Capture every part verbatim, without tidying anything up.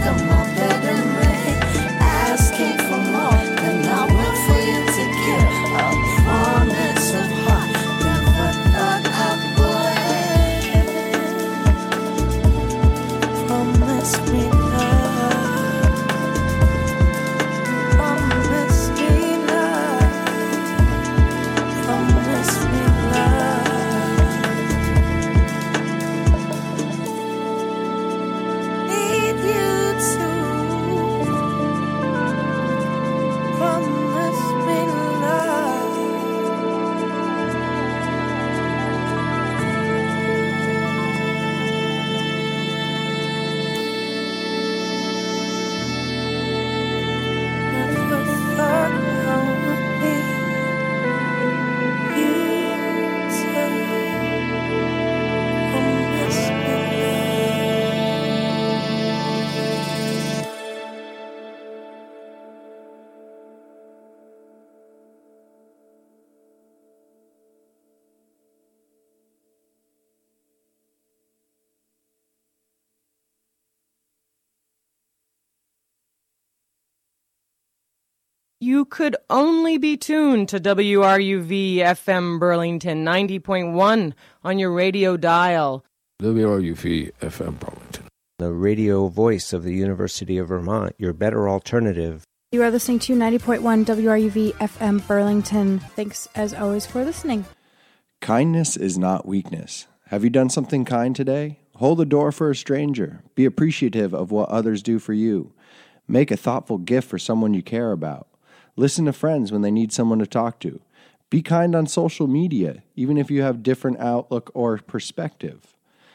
You could only be tuned to W R U V F M Burlington ninety point one on your radio dial. W R U V F M Burlington. The radio voice of the University of Vermont, your better alternative. You are listening to ninety point one W R U V F M Burlington. Thanks, as always, for listening. Kindness is not weakness. Have you done something kind today? Hold the door for a stranger. Be appreciative of what others do for you. Make a thoughtful gift for someone you care about. Listen to friends when they need someone to talk to. Be kind on social media, even if you have different outlook or perspective.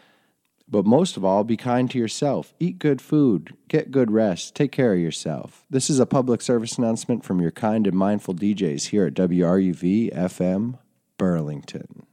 But most of all, be kind to yourself. Eat good food. Get good rest. Take care of yourself. This is a public service announcement from your kind and mindful D Js here at W R U V F M Burlington.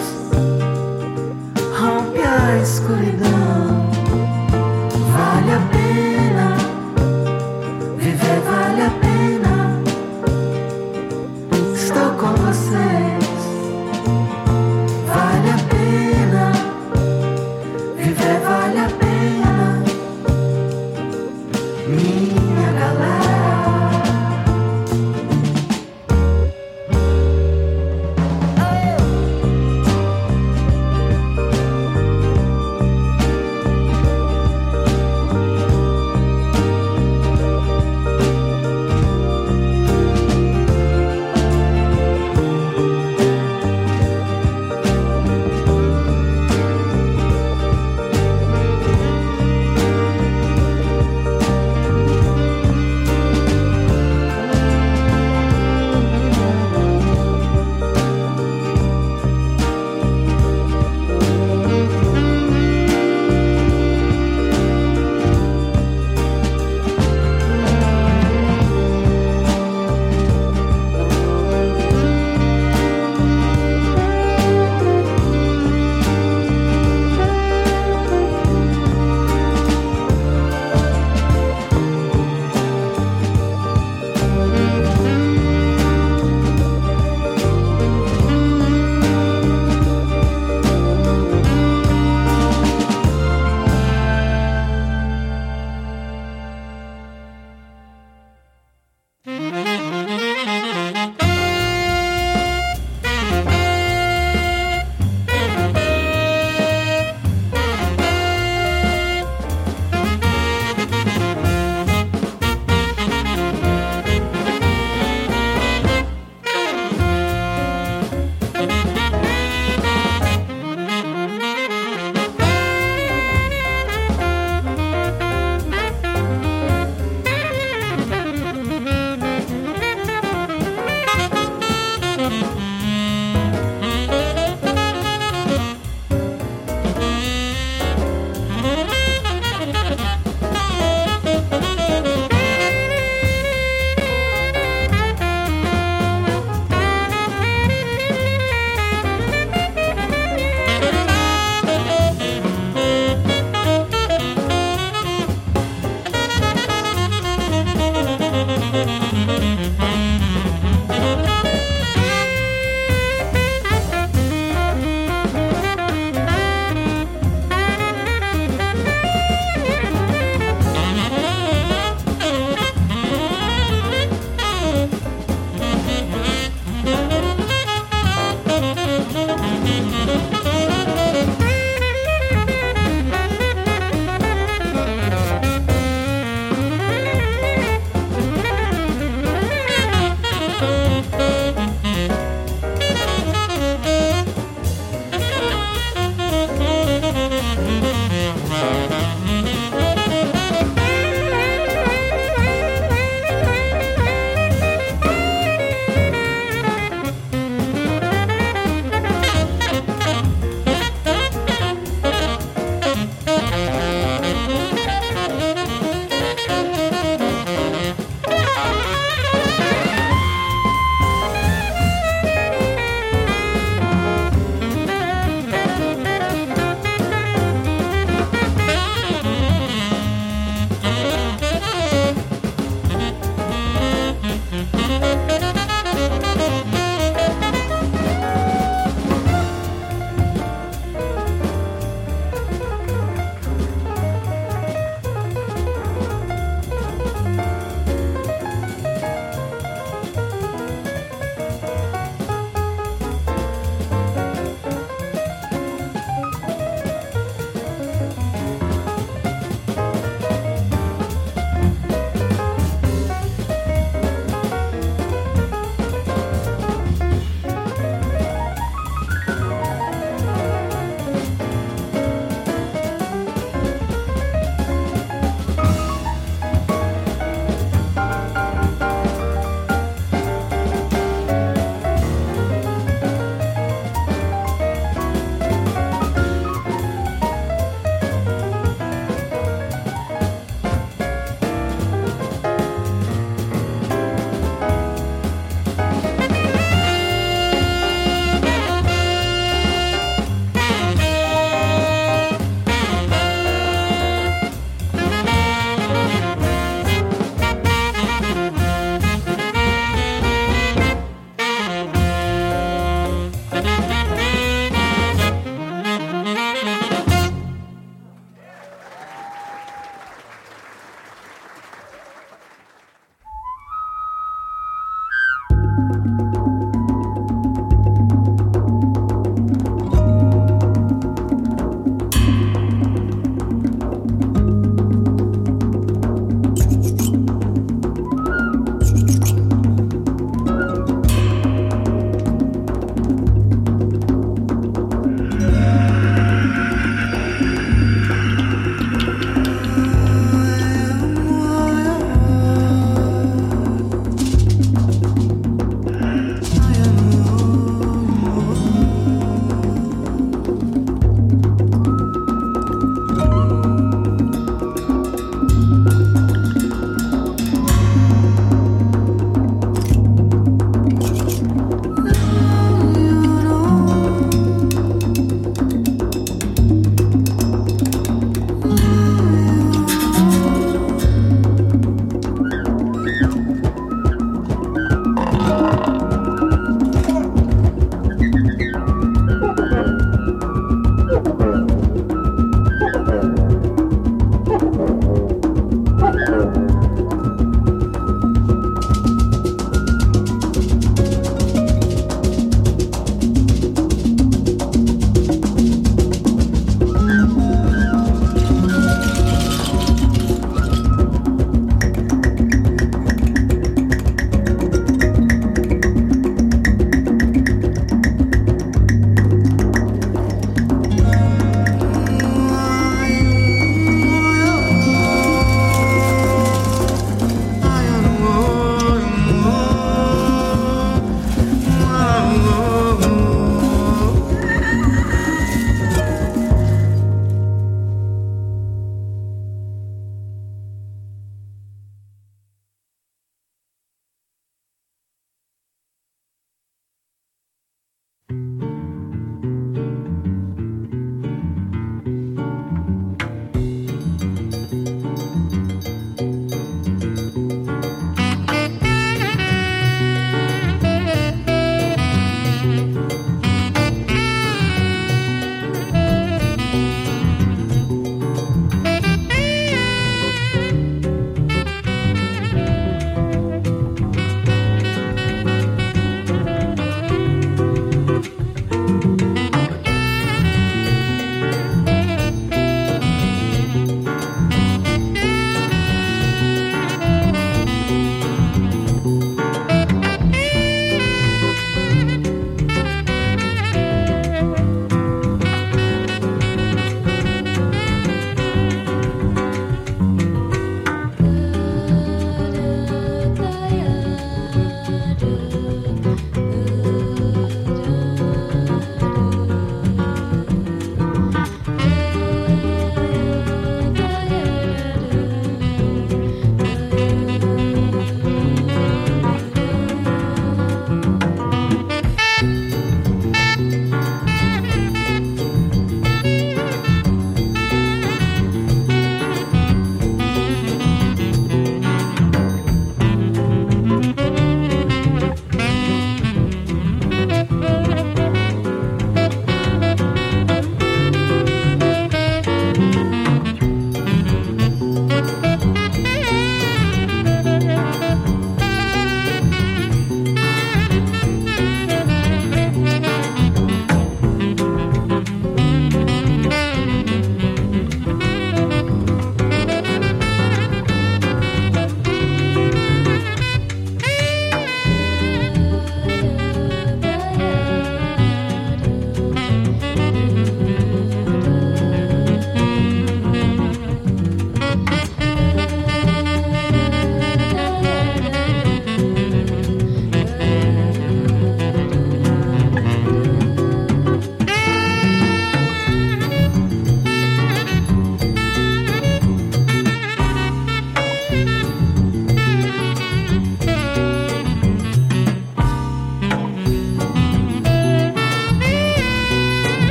Escuridão, vale a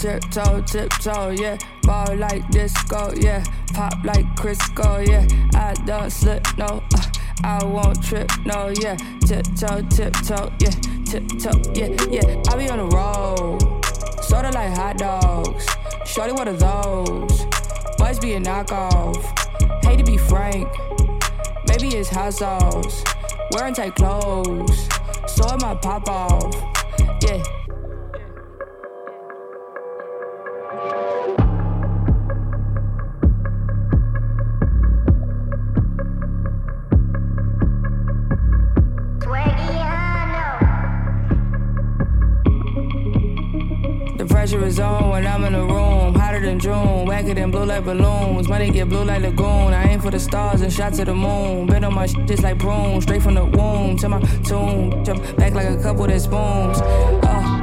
tiptoe, tiptoe, yeah. Ball like disco, yeah. Pop like Crisco, yeah. I don't slip, no. Uh, I won't trip, no, yeah. Tiptoe, tiptoe, yeah. Tiptoe, yeah, yeah. I be on the road, sorta like hot dogs. Shorty, what are those? Must be a knockoff. Hate to be frank, maybe it's hot sauce. Wearing tight clothes, so it might pop off, yeah. The pressure is on when I'm in the room. Hotter than June, wacker than blue like balloons. Money get blue like lagoon. I aim for the stars and shot to the moon. Been on my shit just like broom. Straight from the womb to my tomb. Jump back like a couple that spoons. Uh,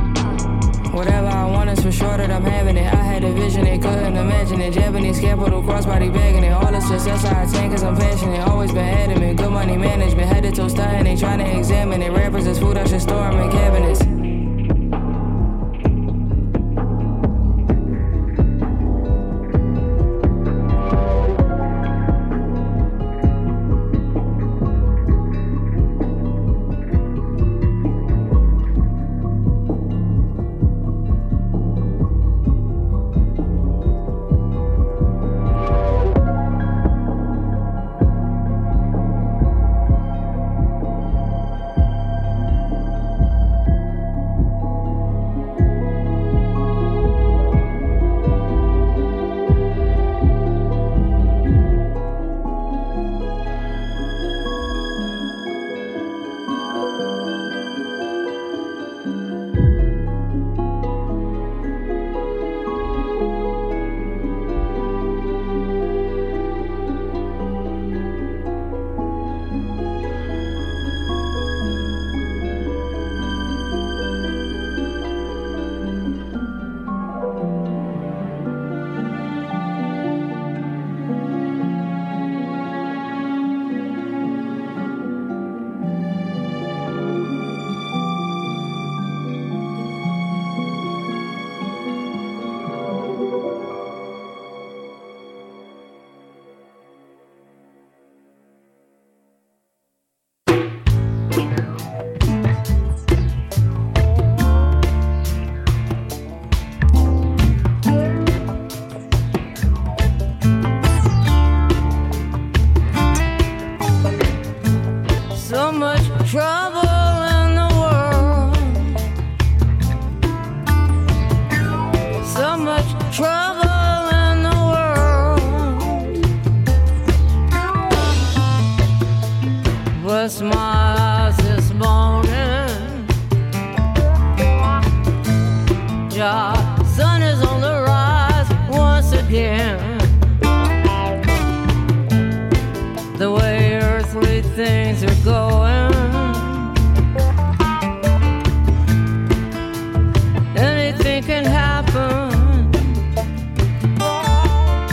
whatever I want is for sure that I'm having it. I had a vision, they couldn't imagine it. Japanese capital, crossbody bagging it. All the success I attain cause I'm passionate. Always been adamant. Good money management. Headed to stunting, they trying to examine it. Rappers is food, I should store them in cabinets. Trouble